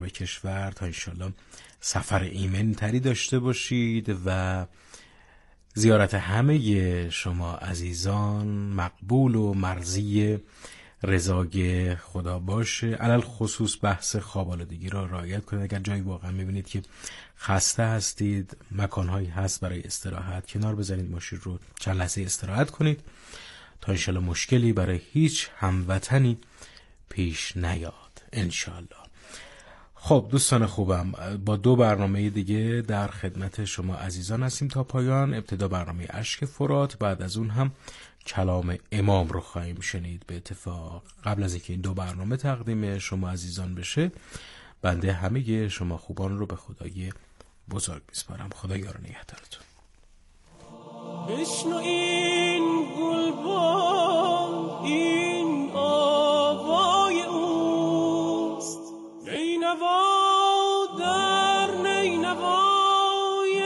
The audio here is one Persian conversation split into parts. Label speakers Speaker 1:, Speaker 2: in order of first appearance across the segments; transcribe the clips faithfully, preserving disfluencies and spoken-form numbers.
Speaker 1: به کشور تا انشالله سفر ایمن تری داشته باشید و زیارت همه شما عزیزان مقبول و مرضی رضای خدا باشه. علل خصوص بحث خواب آلودگی را رعایت کنید. اگر جایی واقعا میبینید که خسته هستید، مکانهایی هست برای استراحت، کنار بزنید ماشین رو، چند لحظه استراحت کنید تا انشالله مشکلی برای هیچ هموطنی پیش نیاد انشالله. خب دوستان خوبم، با دو برنامه دیگه در خدمت شما عزیزان هستیم تا پایان. ابتدا برنامه اشک فرات، بعد از اون هم کلام امام رو خواهیم شنید. به اتفاق قبل از اینکه این دو برنامه تقدیم شما عزیزان بشه، بنده همه شما خوبان رو به خدای بزرگ میسپارم. خدا یار و نگهدارتون.
Speaker 2: بشنو این گلبان، این آوای اوست، نینوا در نینوای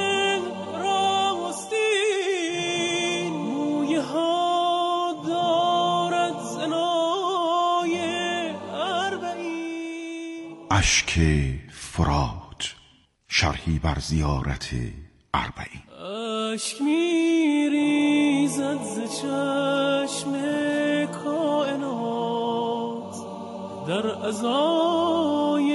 Speaker 2: راستین، مویه ها دارد زنای اربعین.
Speaker 3: اشک فرات، شرحی بر زیارت اربعین.
Speaker 2: اشک میریزد ز چشم کائنات، در ازای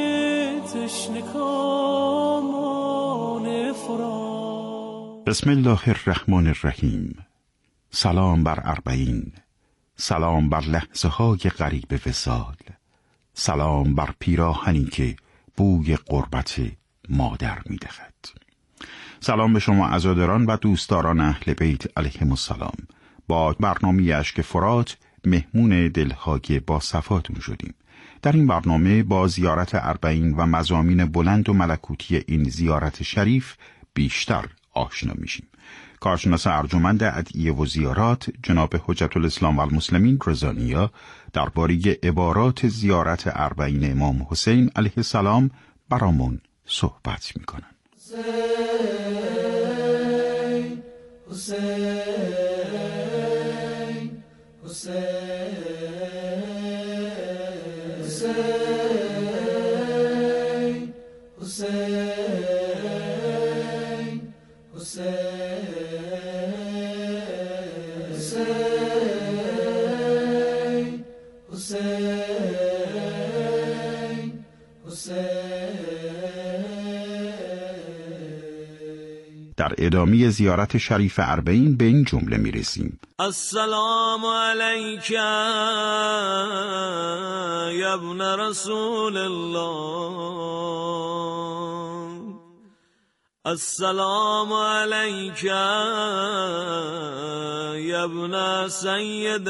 Speaker 2: تشنکامان فرات.
Speaker 3: بسم الله الرحمن الرحیم. سلام بر اربعین، سلام بر لحظه های غریب وصال، سلام بر پیراهنی که بوی قربت مادر میدهد. سلام به شما عزاداران و دوستداران اهل بیت علیهم السلام. با برنامه اشک فرات مهمون دلهای با صفاتون شدیم. در این برنامه با زیارت اربعین و مضامین بلند و ملکوتی این زیارت شریف بیشتر آشنا میشیم. کارشناس ارجمند ادعیه و زیارات جناب حجت الاسلام و المسلمین رضا نیا درباره عبارات زیارت اربعین امام حسین علیه السلام برامون صحبت میکنن.
Speaker 2: حسین حسین حسین حسین حسین حسین حسین.
Speaker 3: در ادامه زیارت شریف اربعین به این جمله میرسیم:
Speaker 2: السلام علیک یا ابن رسول الله، السلام علیک یا ابن سید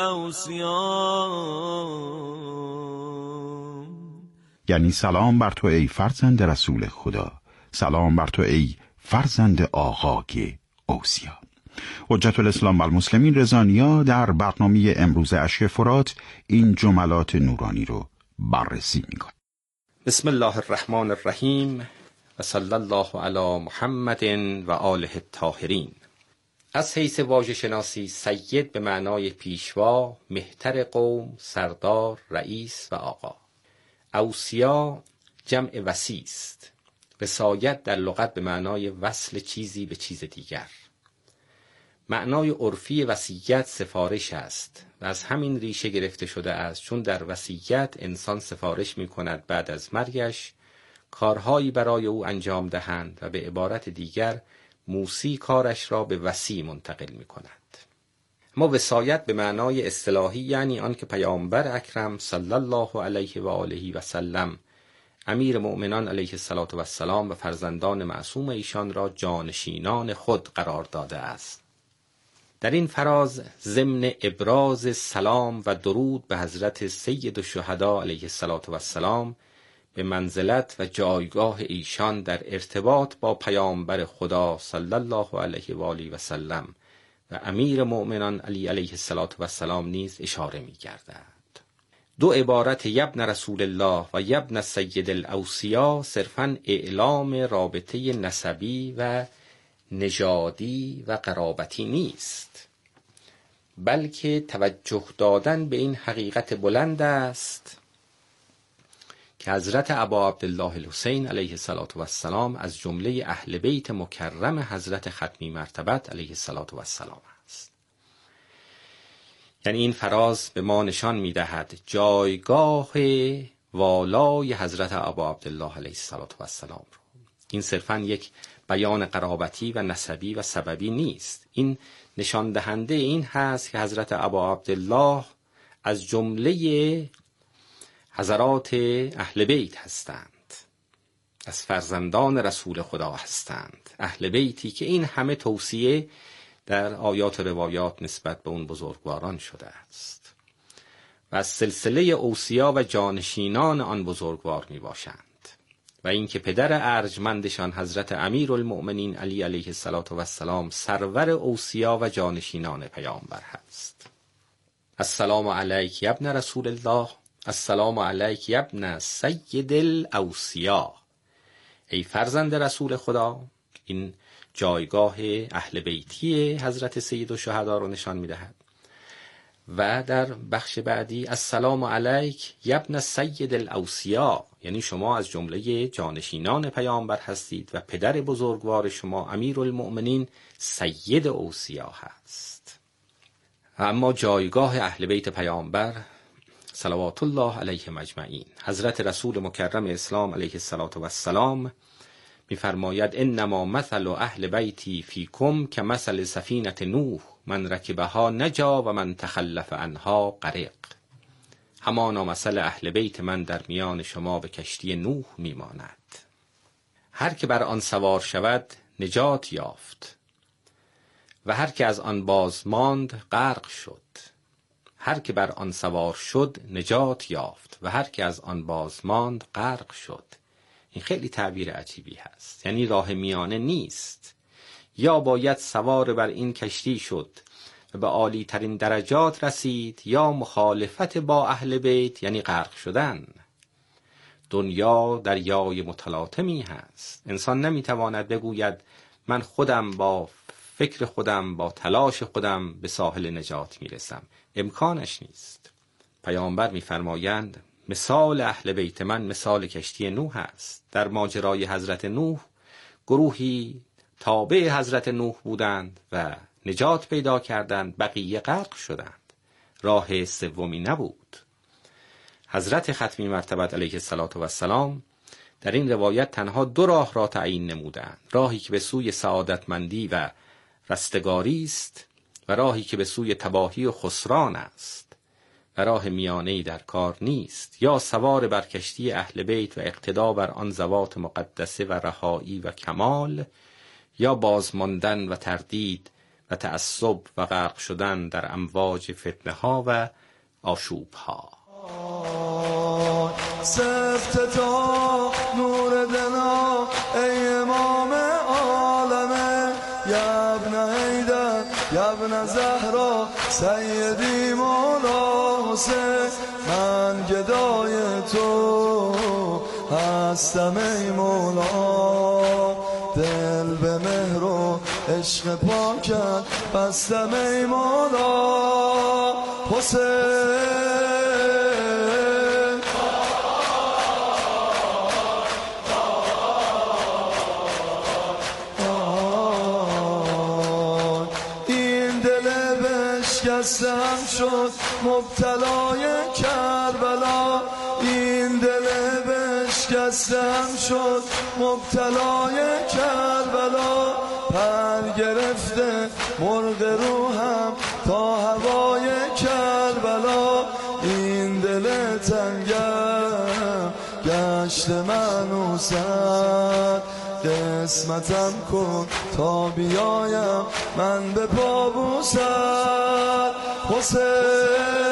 Speaker 2: الاوصیاء.
Speaker 3: یعنی سلام بر تو ای فرزند رسول خدا، سلام بر تو ای فرزند آقای اوصیا. حجت الاسلام و المسلمین رضا نیا در برنامه امروز اشک فرات این جملات نورانی رو بررسی می‌کند.
Speaker 4: بسم الله الرحمن الرحیم و صلی الله علی محمد و آله الطاهرین. از حیث واژه شناسی سید به معنای پیشوا، مهتر قوم، سردار، رئیس و آقا. اوصیا جمع وصی است. وصایت در لغت به معنای وصل چیزی به چیز دیگر. معنای عرفی وصیت سفارش است و از همین ریشه گرفته شده است، چون در وصیت انسان سفارش می کند بعد از مرگش کارهایی برای او انجام دهند و به عبارت دیگر موصی کارش را به وصی منتقل می کند. اما وصایت به معنای اصطلاحی یعنی آن که پیامبر اکرم صلی الله علیه و آله و سلم امیر مؤمنان علیه الصلاة و السلام و فرزندان معصوم ایشان را جانشینان خود قرار داده است. در این فراز ضمن ابراز سلام و درود به حضرت سید الشهدا علیه الصلاة و السلام به منزلت و جایگاه ایشان در ارتباط با پیامبر خدا صلی الله علیه و آله و سلم و امیر مؤمنان علی علیه الصلاة و السلام نیز اشاره می گردد. دو عبارت یبن رسول الله و یبن سید الاوصیا صرفاً اعلام رابطه نسبی و نژادی و قرابتی نیست، بلکه توجه دادن به این حقیقت بلند است که حضرت ابا عبدالله الحسین علیه الصلاة و السلام از جمله اهل بیت مکرم حضرت ختمی مرتبت علیه الصلاة و السلام است. یعنی این فراز به ما نشان می‌دهد جایگاه والای حضرت ابا عبدالله علیه الصلاة و السلام رو. این صرفاً یک بیان قرابتی و نسبی و سببی نیست. این نشان دهنده این هست که حضرت ابا عبدالله از جمله حضرات اهل بیت هستند، از فرزندان رسول خدا هستند، اهل بیتی که این همه توصیه در آیات و روایات نسبت به اون بزرگواران شده است و از سلسله اوصیا و جانشینان آن بزرگوار می باشند و اینکه پدر ارجمندشان حضرت امیرالمؤمنین علی علیه الصلاة و السلام سرور اوصیا و جانشینان پیامبر هست. السلام علیک یا ابن رسول الله، السلام علیک یا ابن سید الاوصیا، ای فرزند رسول خدا. این جایگاه اهل بیتی حضرت سید الشهدا رو نشان می‌دهد. و در بخش بعدی السلام علیک یا ابن سید الاوصیا، یعنی شما از جمله جانشینان پیامبر هستید و پدر بزرگوار شما امیرالمؤمنین سید اوصیا هست. اما جایگاه اهل بیت پیامبر صلوات الله علیهم اجمعین، حضرت رسول مکرم اسلام علیه الصلاة و السلام می‌فرماید انما مثل اهل بیتی فیکم که مثل سفینه نوح، من رکبها نجا و من تخلف عنها غرق. همانا مثل اهل بیت من در میان شما به کشتی نوح میماند، هر که بر آن سوار شود نجات یافت و هر که از آن باز ماند غرق شد. هر که بر آن سوار شد نجات یافت و هر که از آن باز ماند غرق شد. این خیلی تعبیر عجیبی هست، یعنی راه میانه نیست. یا باید سوار بر این کشتی شد و به عالی ترین درجات رسید، یا مخالفت با اهل بیت یعنی غرق شدن. دنیا دریای متلاطمی هست. انسان نمیتواند بگوید من خودم با فکر خودم با تلاش خودم به ساحل نجات میرسم. امکانش نیست. پیامبر میفرمایند مثال اهل بیت من مثال کشتی نوح است. در ماجرای حضرت نوح گروهی تابع حضرت نوح بودند و نجات پیدا کردند، بقیه غرق شدند. راه سومی نبود. حضرت ختمی مرتبت علیه الصلاة و السلام در این روایت تنها دو راه را تعیین نمودند: راهی که به سوی سعادتمندی و رستگاری است و راهی که به سوی تباهی و خسران است و راه میانه‌ای در کار نیست. یا سوار بر کشتی اهل بیت و اقتدا بر آن ذوات مقدسه و رهایی و کمال، یا بازماندن و تردید و تعصب و غرق شدن در امواج فتنه ها و آشوب ها.
Speaker 5: سفت تا نور دنا ای امام عالمه، یا ابن حیدر یا ابن زهرا سیدی مولا حسین، من گدای تو هستم ای مولا، دل به مهر و عشق پاکت بستم ای مولا حسین. این دل بشکستم شد مبتلای کربلا، این دل بشکستم شد مبتلای کربلا، پر گرفته مرغ روحم تا هوای کربلا، این دل تنگم گشت منوسد، قسمتم کن تا بیایم من به پابوسد حسین.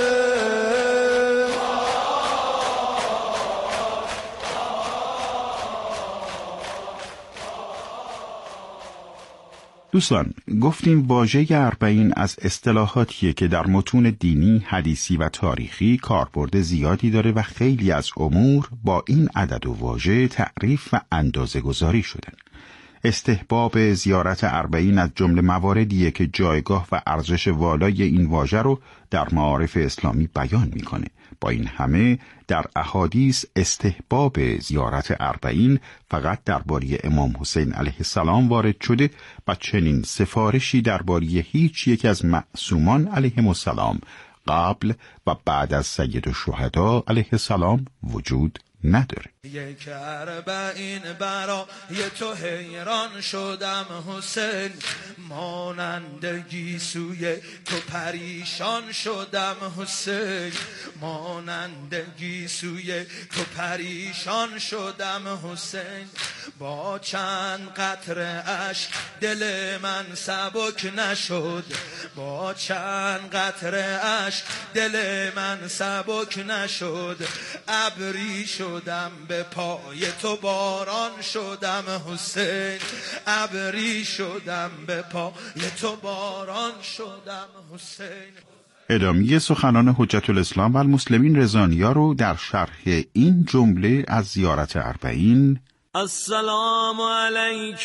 Speaker 3: دوستان، گفتیم واژه اربعین از اصطلاحاتیه که در متون دینی، حدیثی و تاریخی کاربرد زیادی داره و خیلی از امور با این عدد و واژه تعریف و اندازه گذاری شدن. استحباب زیارت اربعین از جمله مواردیه که جایگاه و ارزش والای این واژه رو در معارف اسلامی بیان میکنه. با این همه در احادیث استحباب زیارت اربعین فقط درباره امام حسین علیه السلام وارد شده و چنین سفارشی درباره هیچ یک از معصومان علیهم السلام قبل و بعد از سید الشهدا علیه السلام وجود نداره.
Speaker 5: یک اربعین برای تو حیران شدم حسین، مانندگی سوی تو پریشان شدم حسین، مانندگی سوی تو پریشان شدم حسین، با چند قطره اشک دل من سبک نشد، با چند قطره اشک دل من سبک نشد، ابری شدم به پای تو باران شدم حسین، ابری شدم به پای تو باران شدم حسین.
Speaker 3: ادامه سخنان حجت الاسلام و المسلمین رضانیا رو در شرح این جمله از زیارت اربعین:
Speaker 2: السلام علیک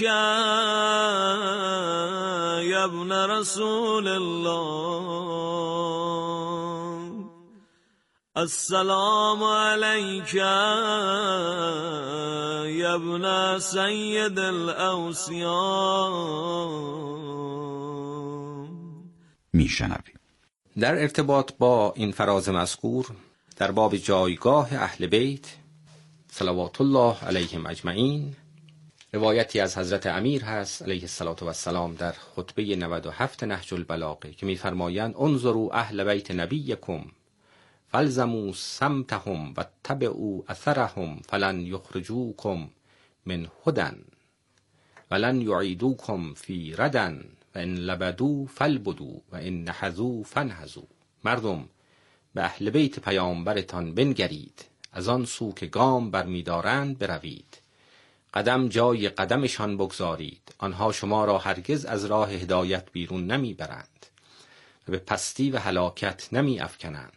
Speaker 2: یا ابن رسول الله، السلام علیک یا ابن سید الاوصیاء.
Speaker 3: میشنویم.
Speaker 4: در ارتباط با این فراز مذکور در باب جایگاه اهل بیت صلوات الله علیهم اجمعین، روایتی از حضرت امیر هست علیه السلام در خطبه نود و هفت نهج البلاغه که می‌فرمایند: انظروا اهل بیت نبیکم فالزموا سمتهم و اتبعوا اثرهم فلن یخرجوکم من هدى ولن یعیدوکم فی ردى و ان لبدوا فالبدوا و ان نهضوا فانهضوا. مردم به اهل بیت پیامبرتان بنگرید، از آن سو که گام برمی‌دارند بروید، قدم جای قدمشان بگذارید، آنها شما را هرگز از راه هدایت بیرون نمیبرند و به پستی و هلاکت نمی افکنند.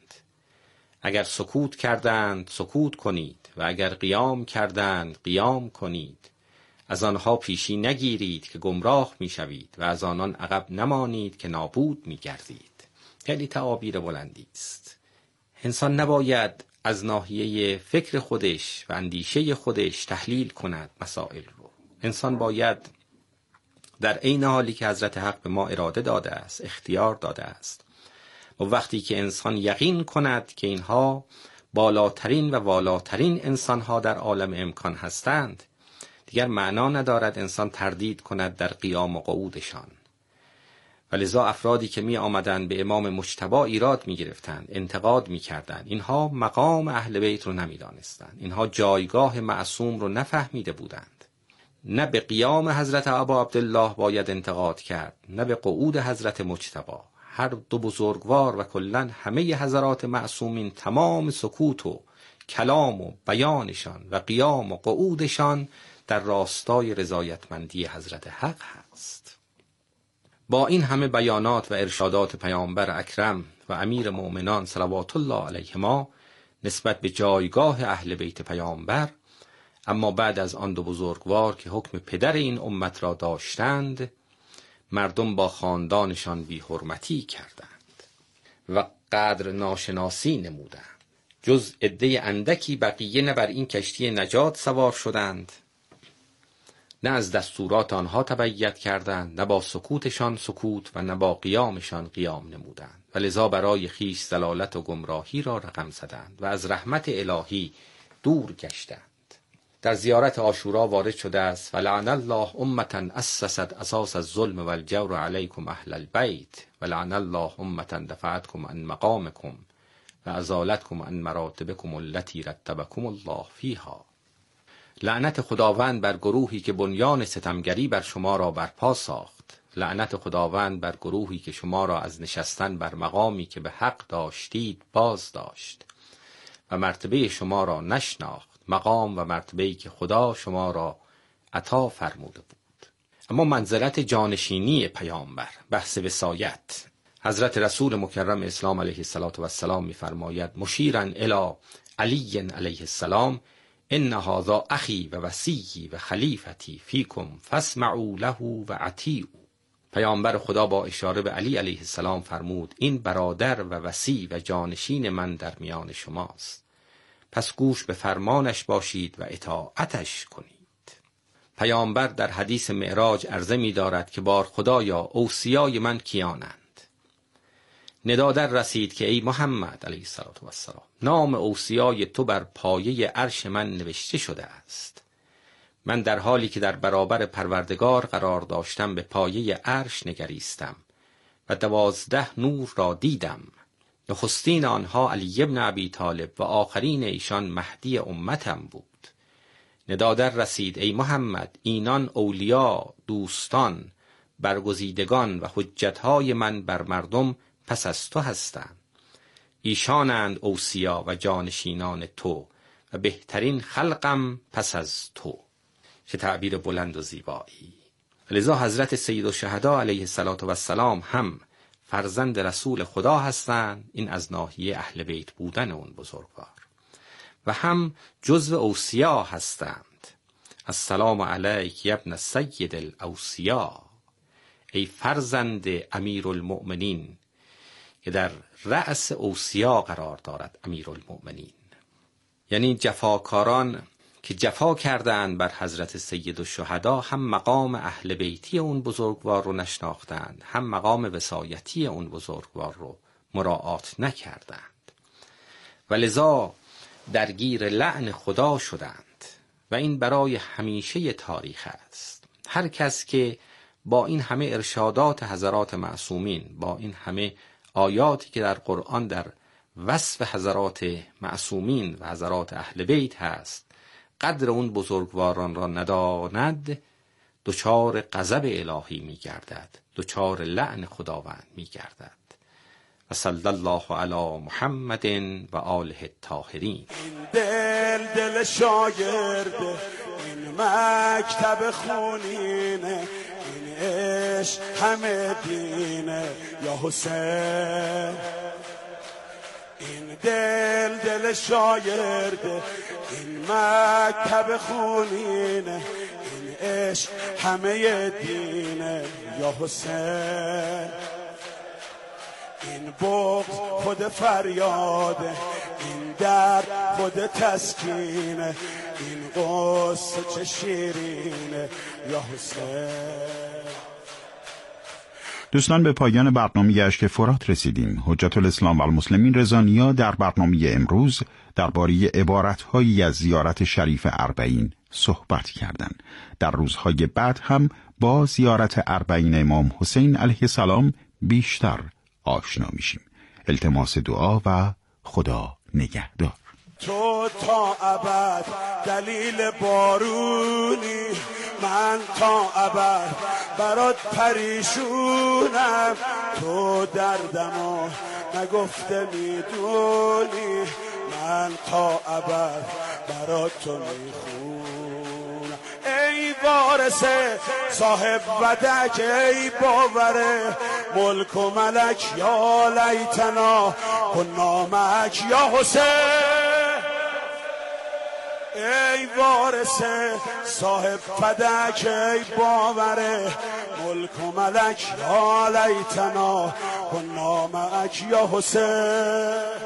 Speaker 4: اگر سکوت کردند سکوت کنید و اگر قیام کردند قیام کنید. از آنها پیشی نگیرید که گمراه میشوید و از آنان عقب نمانید که نابود میگردید. خیلی تعابیر بلندی است. انسان نباید از ناحیه فکر خودش و اندیشه خودش تحلیل کند مسائل رو. انسان باید در عین حالی که حضرت حق به ما اراده داده است، اختیار داده است، و وقتی که انسان یقین کند که اینها بالاترین و والاترین انسانها در عالم امکان هستند، دیگر معنا ندارد انسان تردید کند در قیام و قعودشان. ولذا افرادی که می آمدند به امام مجتبی ایراد می گرفتند، انتقاد می کردند، اینها مقام اهل بیت رو نمی دانستند، اینها جایگاه معصوم رو نفهمیده بودند. نه به قیام حضرت ابا عبدالله باید انتقاد کرد، نه به قعود حضرت مجتبی. هر دو بزرگوار و کلن همه حضرات معصومین تمام سکوت و کلام و بیانشان و قیام و قعودشان در راستای رضایتمندی حضرت حق هست. با این همه بیانات و ارشادات پیامبر اکرم و امیر مؤمنان صلوات الله علیهما نسبت به جایگاه اهل بیت پیامبر، اما بعد از آن دو بزرگوار که حکم پدر این امت را داشتند، مردم با خاندانشان بی حرمتی کردند و قدر ناشناسی نمودند. جز عده اندکی بقیه نه بر این کشتی نجات سوار شدند، نه از دستورات آنها تبعیت کردند، نه با سکوتشان سکوت و نه با قیامشان قیام نمودند و لذا برای خیش ضلالت و گمراهی را رقم زدند و از رحمت الهی دور گشتند. در زیارت عاشورا وارد شده است: ولعن الله امة اسست اساس الظلم والجور علیکم اهل البیت ولعن الله امة دفعتکم عن مقامکم و ازالتکم عن مراتبکم التي رتبکم الله فیها. لعنت خداوند بر گروهی که بنیان ستمگری بر شما را برپا ساخت. لعنت خداوند بر گروهی که شما را از نشستن بر مقامی که به حق داشتید باز داشت و مرتبه شما را نشناخت، مقام و مرتبه‌ای که خدا شما را عطا فرموده بود. اما منزلت جانشینی پیامبر، بحث وصایت، حضرت رسول مکرم اسلام علیه السلام می‌فرماید مشیراً الی علی علیه السلام: ان هذا اخی و وصیی و خلیفتی فیکم فاسمعوا له و اطیعوا. پیامبر خدا با اشاره به علی علیه السلام فرمود این برادر و وصی و جانشین من در میان شماست، پس گوش به فرمانش باشید و اطاعتش کنید. پیامبر در حدیث معراج عرضه می دارد که بار خدایا اوصیای من کیانند؟ ندا در رسید که ای محمد علیه السلام نام اوصیای تو بر پایه عرش من نوشته شده است. من در حالی که در برابر پروردگار قرار داشتم به پایه عرش نگریستم و دوازده نور را دیدم. نخستین آنها علی ابن ابی طالب و آخرین ایشان مهدی امتم بود. ندا در رسید ای محمد اینان اولیا، دوستان، برگزیدگان و حجتهای من بر مردم پس از تو هستند. ایشانند اوصیا و جانشینان تو و بهترین خلقم پس از تو. چه تعبیر بلند و زیبایی. لذا حضرت سید الشهدا علیه السلام هم فرزند رسول خدا هستند، این از ناحیه اهل بیت بودن اون بزرگوار، و هم جزو اوصیا هستند. السلام علیک یا ابن سید الاوصیا، ای فرزند امیرالمؤمنین که در رأس اوصیا قرار دارد. امیرالمؤمنین یعنی جفاکاران که جفا کردند بر حضرت سید الشهدا هم مقام اهل بیتی اون بزرگوار رو نشناختند، هم مقام وصایتی اون بزرگوار رو مراعات نکردند و لذا درگیر لعن خدا شدند. و این برای همیشه تاریخ است. هر کس که با این همه ارشادات حضرات معصومین، با این همه آیاتی که در قرآن در وصف حضرات معصومین و حضرات اهل بیت هست قدر اون بزرگواران را نداند، دچار غضب الهی می گردد، دچار لعن خداوند می گردد. و صلی الله علی محمد و آله الطاهرین.
Speaker 6: دل دل شاگرد این مکتب خونینه، این عشق همه دینه یا حسین. این دل دل شاگرد این مکتب خونینه، این عشق همه دینه یا حسین. این بغض خود فریاده، این درد خود تسکینه، این قصه چه شیرینه یا حسین.
Speaker 3: دوستان به پایان برنامه اشک فرات رسیدیم. حجت الاسلام و المسلمین رضا نیا در برنامه امروز درباره عبارت‌هایی از زیارت شریف اربعین صحبت کردند. در روزهای بعد هم با زیارت اربعین امام حسین علیه السلام بیشتر آشنا میشیم. التماس دعا و خدا نگهدار.
Speaker 6: تو تا ابد دلیل بارونی، من تا ابد برات پریشونم. تو دردمو نگفته میدونی، من تا ابد برات تو میخونم. ای وارث صاحب ودک، ای باوره ملک و ملک، یا لیتنا کنا معک یا حسین. ای وارث صاحب فدک، ای باوره ملک و ملک، یا لیتنا کنا معک یا حسین.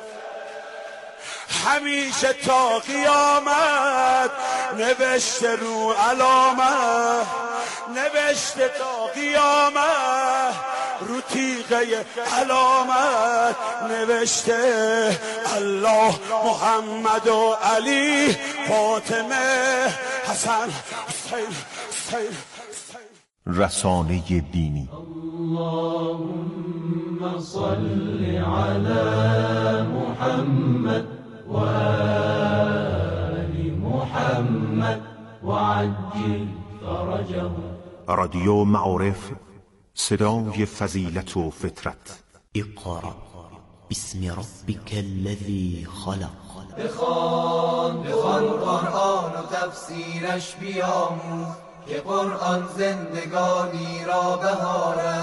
Speaker 6: همیشه تا قیامت نوشته رو علامت، نوشته تا قیامت رو تیغه علامت، نوشته الله محمد و علی فاطمه حسن حسین حسین.
Speaker 7: رسانه دینی.
Speaker 2: اللهم صل علی محمد و آل محمد و عجل فرجه.
Speaker 7: رادیو معارف، صدای فضیلت و فطرت.
Speaker 8: اقرأ باسم ربک الذی خلق.
Speaker 9: بخوان بخوان قرآن و تفسیرش بیاموز، که قرآن زندگانی را بهار است.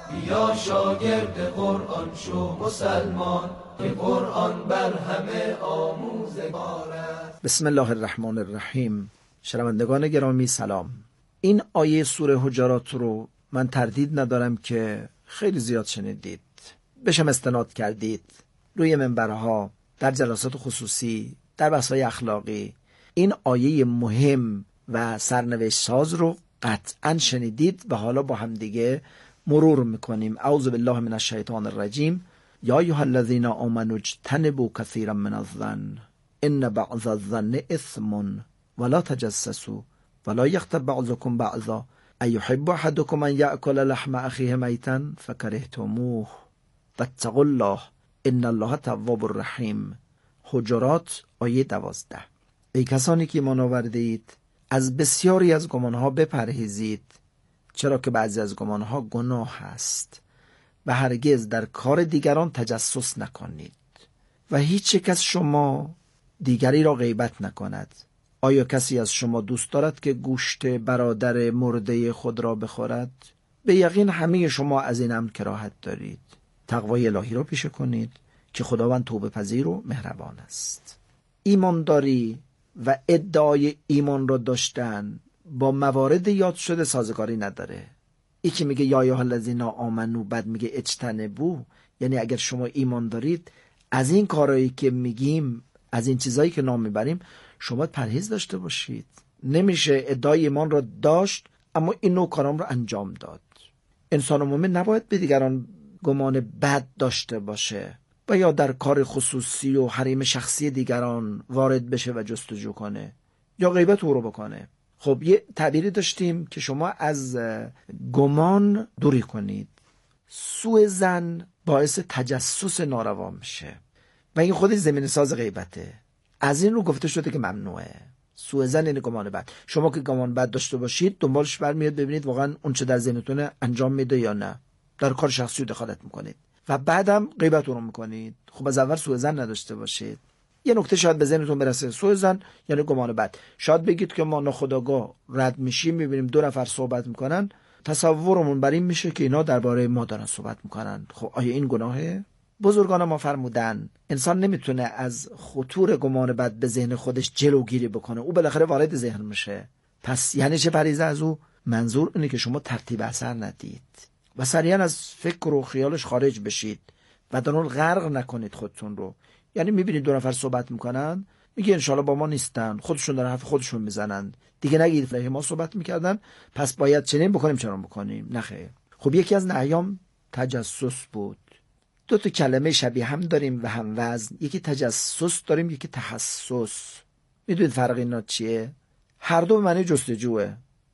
Speaker 9: بیا شاگرد قرآن شو مسلمان، که قرآن بر همه آموزگار است.
Speaker 10: بسم الله الرحمن الرحیم. شنوندگان گرامی سلام. این آیه سوره حجرات رو من تردید ندارم که خیلی زیاد شنیدید، بشم استناد کردید روی منبرها، در جلسات خصوصی، در بحث‌های اخلاقی. این آیه مهم و سرنوشت ساز رو قطعا شنیدید و حالا با هم دیگه مرور میکنیم. اعوذ بالله من الشیطان الرجیم. یا ایها الذین آمنوا اجتنبوا کثیرا من الظن ان بعض الظن اثم ولا تجسسوا ولا یغتب بعضکم بعضا ایحب احدکم ان یأکل لحم اخیه میتا فکرهتموه واتقوا الله ان الله تواب الرحیم. حجرات آیه دوازده. ای کسانی که ایمان آورده اید، از بسیاری از گمانها بپرهیزید، چرا که بعضی از گمانها گناه است، و هرگز در کار دیگران تجسس نکنید و هیچ یک از شما دیگری را غیبت نکند. آیا کسی از شما دوست دارد که گوشت برادر مرده خود را بخورد؟ به یقین همه شما از این امر کراهت دارید. تقوای الهی را پیشه کنید که خداوند توبه پذیر و مهربان است. ایمانداری و ادعای ایمان را داشتن با موارد یاد شده سازگاری نداره. یکی میگه یا ایها الذین آمنو، بعد میگه اجتنبوا، یعنی اگر شما ایمان دارید از این کارهایی که میگیم، از این چیزایی که نام میبریم، شما پرهیز داشته باشید. نمیشه ادعای ایمان را داشت اما این نوع کارام را انجام داد. انسان مومن نباید به دیگران گمان بد داشته باشه و یا در کار خصوصی و حریم شخصی دیگران وارد بشه و جستجو کنه یا غیبت او رو بکنه. خب یه تعبیری داشتیم که شما از گمان دوری کنید. سوء ظن باعث تجسس ناروا میشه و این خودش زمین ساز غیبته. از این رو گفته شده که ممنوعه. سوء ظن یعنی گمان بد. شما که گمان بد داشته باشید، دنبالش برمیاد ببینید واقعا اون چه در ذهنتونه انجام میده یا نه. در کار شخصی دخالت میکنید و بعدم غیبت رو میکنید. خب از اول سوء ظن نداشته باشید. یه نکته شاید به ذهنتون برسه، سوء ظن یعنی گمان بد. شاید بگید که ما ناخودآگاه رد میشیم، میبینیم دو نفر صحبت میکنن، تصورمون بر این میشه که اینا درباره ما دارن صحبت میکنن. خب آیا این گناهه؟ بزرگان ما فرمودن انسان نمیتونه از خطور گمان بد به ذهن خودش جلوگیری بکنه، او بالاخره وارد ذهن میشه. پس یعنی چه پریزه از او؟ منظور اینه که شما ترتیب اثر ندید و سریعا از فکر و خیالش خارج بشید و در اون غرق نکنید خودتون رو. یعنی میبینید دو نفر صحبت میکنن، میگه انشالله با ما نیستن، خودشون دارن حرف خودشون میزنن، دیگه نگید فلان ما صحبت میکردن پس باید چنین بکنیم چنان بکنیم. نخیر. خب یکی از نهیام تجسس بود. دو تا کلمه شبیه هم داریم و هم وزن. یکی تجسس داریم، یکی تحسس. میدونید فرق اینا چیه؟ هر دو به معنی جستجوه،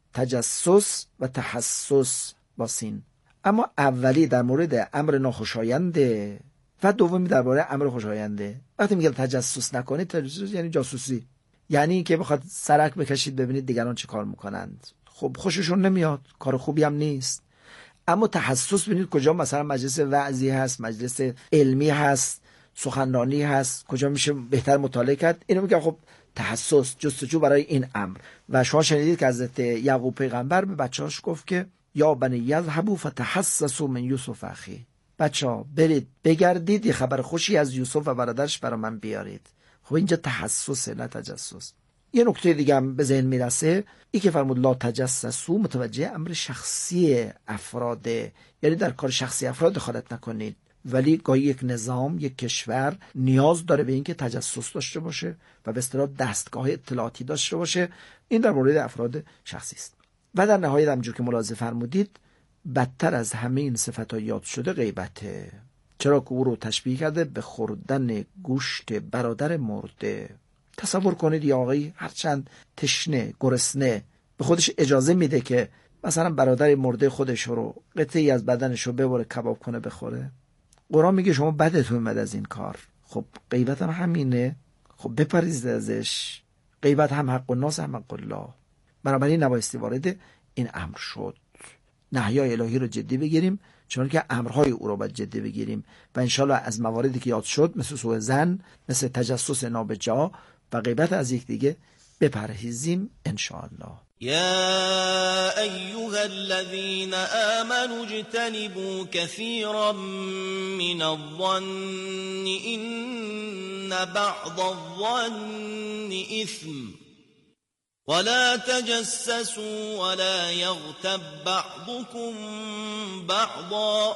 Speaker 10: تجسس و تحسس با سین. اما اولی در مورد امر ناخوشاینده و دومی درباره امر خوشاینده. وقتی میگه تجسس نکنید، تجسس یعنی جاسوسی، یعنی که بخواد سرک بکشید ببینید دیگران چه کار میکنند. خب خوششون نمیاد، کار خوبی هم نیست. اما تحسس ببینید کجا مثلا مجلس وعظی هست، مجلس علمی هست، سخنرانی هست، کجا میشه بهتر مطالعه کرد. اینو میگه خب تحسس، جستجو برای این امر. و شما شنیدید که حضرت یعقوب پیغمبر به بچه‌هاش گفت که یا بنی یذهبوا فتحسسوا من یوسف اخی، بچه‌ها برید بگردید یه خبر خوشی از یوسف و برادرش برای من بیارید. خب اینجا تحسسه نه تجسس. یه نکته دیگه هم به ذهن میرسه، این که فرمود لا تجسسوا، متوجه امر شخصی افراده، یعنی در کار شخصی افراد دخالت نکنید. ولی گاهی یک نظام، یک کشور نیاز داره به این که تجسس داشته باشه و به اصطلاح دستگاه اطلاعاتی داشته باشه. این در مورد افراد شخصی است. و در نهایت همونجور که ملاحظه فرمودید، بدتر از همه این صفات یاد شده غیبته، چرا که او رو تشبیه کرده به خوردن گوشت برادر مرده. تصور کنید یه آقایی هرچند تشنه گرسنه به خودش اجازه میده که مثلا برادر مرده خودش رو، قطعی از بدنش رو ببره کباب کنه بخوره. قرآن میگه شما بدتون اومد از این کار. خب غیبت هم همینه، خب بپرهیزید ازش. غیبت هم حق الناس هم حق الله. بنابراین نبایستی وارد این امر شد. نهیای الهی رو جدی بگیریم، چون که امرهای او رو باید جدی بگیریم و انشالله از مواردی که یاد شد مثل سوء ظن، مثل تجسس نابجا و غیبت از یک دیگه بپرهیزیم انشاءالله.
Speaker 11: يا أيها الذين آمنوا اجتنبوا كثيرا من الظن إن بعض الظن إثم ولا تجسسوا ولا يغتب بعضكم بعضا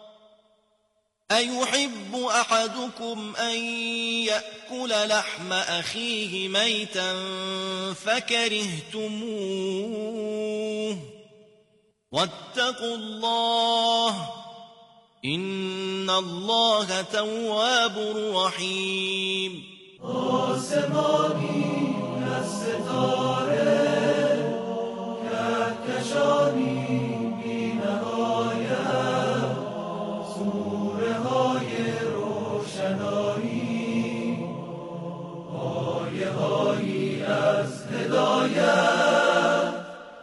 Speaker 11: أيحب أحدكم أن يأكل لحم أخيه ميتا فكرهتموه واتقوا الله إن الله تواب رحيم.
Speaker 9: آسمانی از ستاره کهکشانی بی نهایت سوره های روشنایی آیه هایی از هدایت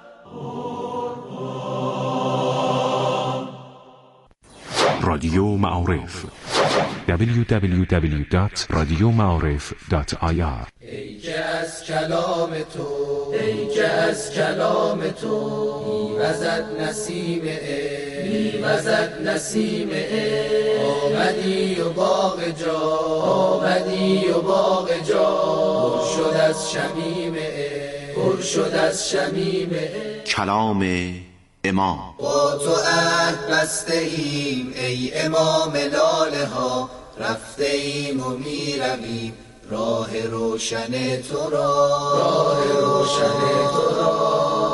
Speaker 3: رادیو معارف دبلیو دبلیو دبلیو دات رادیو معارف دات آی آر.
Speaker 9: ای که از کلام تو ای که از کلام تو میوزد نسیم عشق میوزد نسیم عشق آمدی و باغ جا آمدی و باغ جا پر شد از شمیم عشق پر شد از شمیم عشق.
Speaker 7: کلام امام.
Speaker 9: با تو عهد بسته ایم ای امام لاله ها رفته ایم و میرویم راه روشن تو را راه روشن تو را.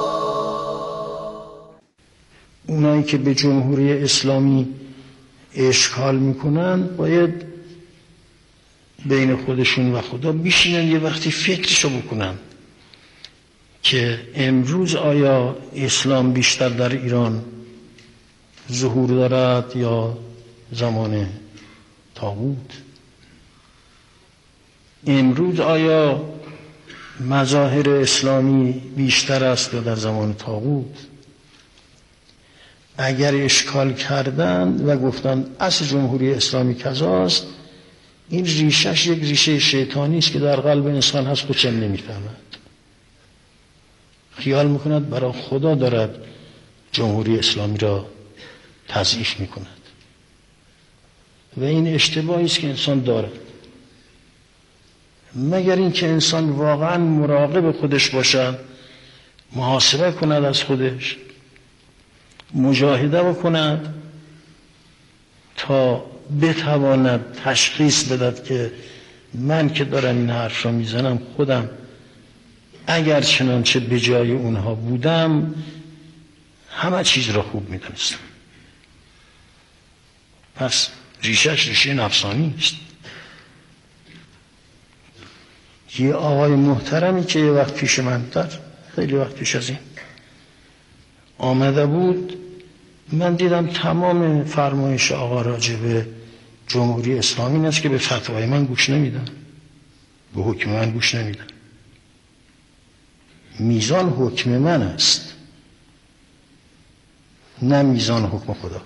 Speaker 12: اونایی که به جمهوری اسلامی اشکال میکنن باید بین خودشون و خدا بشینن یه وقتی فکرشو بکنن که امروز آیا اسلام بیشتر در ایران ظهور دارد یا زمان طاغوت؟ امروز آیا مظاهر اسلامی بیشتر است یا در زمان طاغوت؟ اگر اشکال کردند و گفتند اصل جمهوری اسلامی کذاست، این ریشش یک ریشه شیطانی است که در قلب انسان هست، خودش نمیفهمد، خیال میکند برای خدا دارد جمهوری اسلامی را تضعیف میکند و این اشتباهی است که انسان دارد. مگر اینکه انسان واقعا مراقب خودش باشد، محاسبه کند از خودش، مجاهده بکند تا بتواند تشخیص بدهد که من که دارم این حرف را میزنم خودم اگر چنانچه به جای اونها بودم همه چیز را خوب میدانستم. پس ریشش ریشه نفسانی است. یه آقای محترمی که یه وقت پیش من در خیلی وقت پیش از این آمده بود، من دیدم تمام فرمایش آقا راجع به جمهوری اسلامی این است که به فتوای من گوش نمیدن، به حکم من گوش نمیدن. میزان حکم من است نه میزان حکم خدا.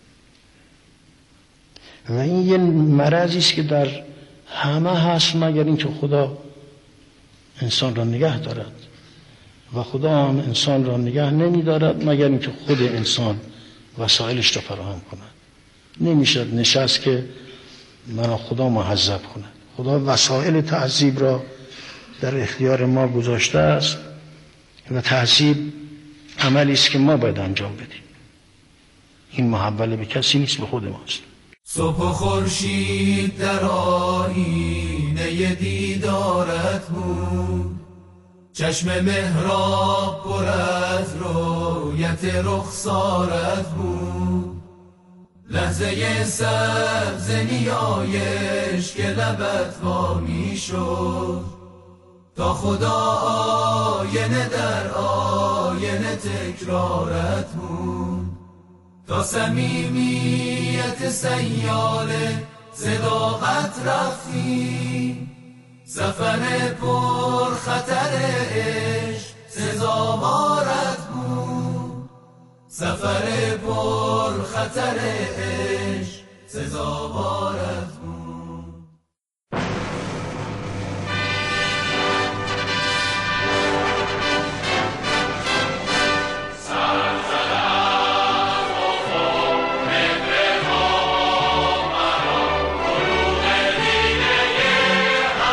Speaker 12: و این یه مرضی است که در همه هست مگر اینکه خدا انسان را نگه دارد و خدا هم انسان را نگه نمی دارد مگر اینکه خود انسان وسایلش را فراهم کند. نمیشد نشست که من خدا معذب کند. خدا وسایل تعذیب را در اختیار ما گذاشته است و تعذیب عملی است که ما باید انجام بدیم. این محول به کسی نیست، به خود ماست.
Speaker 9: صبح و خورشید در آینه دیدارت بود، چشم محراب پر از رویت رخسارت بود، لحظه سبز نیایش که لبت وامی شد، تا خدا آینه در آینه تکرارت بود، تا صمیمیت سیاله صداقت رفتی، سفر پر خطر عشق سزاوارت بود، سفر پر خطر عشق سزاوارت بود.